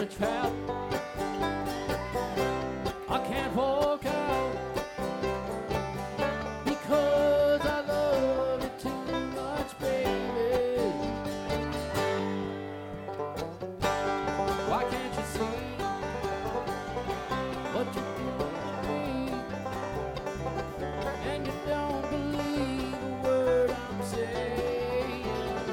a trap. I can't walk out because I love you too much, baby. Why can't you see what you do to me? And you don't believe a word I'm saying.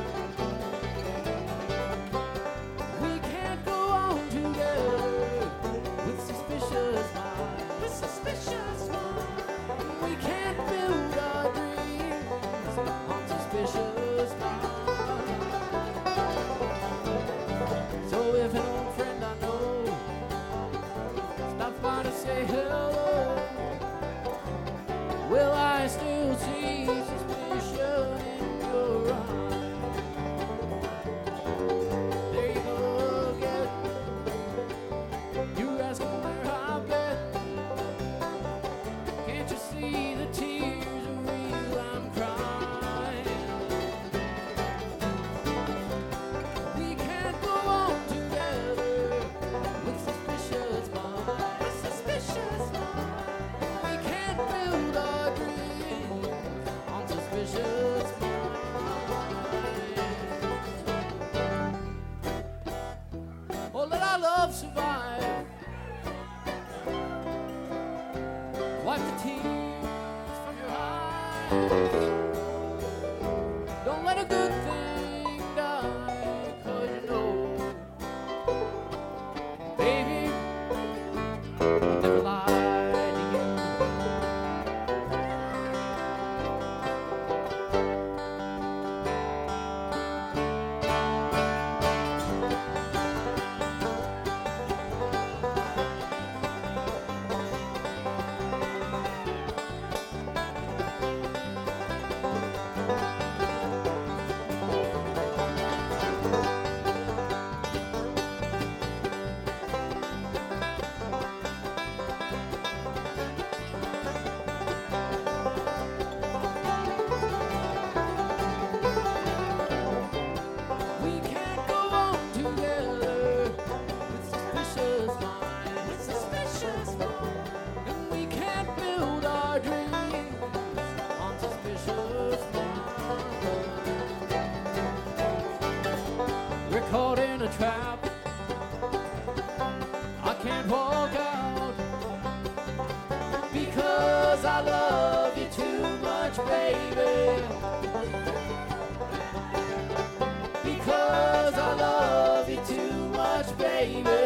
We can't go on together with suspicious minds. With suspicious minds. We can't build our dreams on suspicious minds. So if an old friend I know stops by to say hello, will I still see suspicion in your eyes? There you go again. You asking where I've been. Can't you see the tears are real? I'm crying. We can't go on together with suspicious minds. With suspicious minds. We can't build our dreams on suspicious minds. Oh, let our love survive. Wipe the tears from your eyes. Don't let a good thing die, 'cause you know, baby, I'll never lie to you. We can't go on together with suspicious minds. With suspicious minds. And we can't build our dreams on suspicious minds. We're caught in a trap. I can't walk out because I love you too much, baby. Because I love you too much, baby.